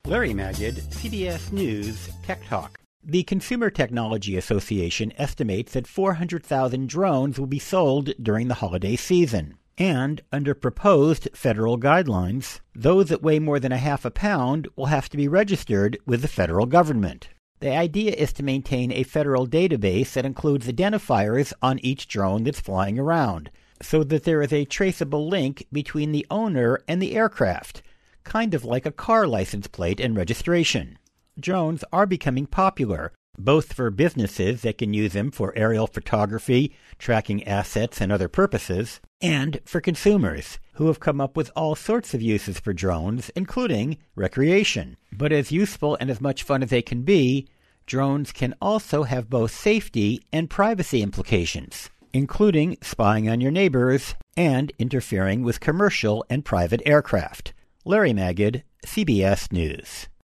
Larry Magid, CBS News Tech Talk. The Consumer Technology Association estimates that 400,000 drones will be sold during the holiday season. And under proposed federal guidelines, those that weigh more than a half a pound will have to be registered with the federal government. The idea is to maintain a federal database that includes identifiers on each drone that's flying around, so that there is a traceable link between the owner and the aircraft, kind of like a car license plate and registration. Drones are becoming popular, both for businesses that can use them for aerial photography, tracking assets, and other purposes, and for consumers, who have come up with all sorts of uses for drones, including recreation. But as useful and as much fun as they can be, drones can also have both safety and privacy implications, including spying on your neighbors and interfering with commercial and private aircraft. Larry Magid, CBS News.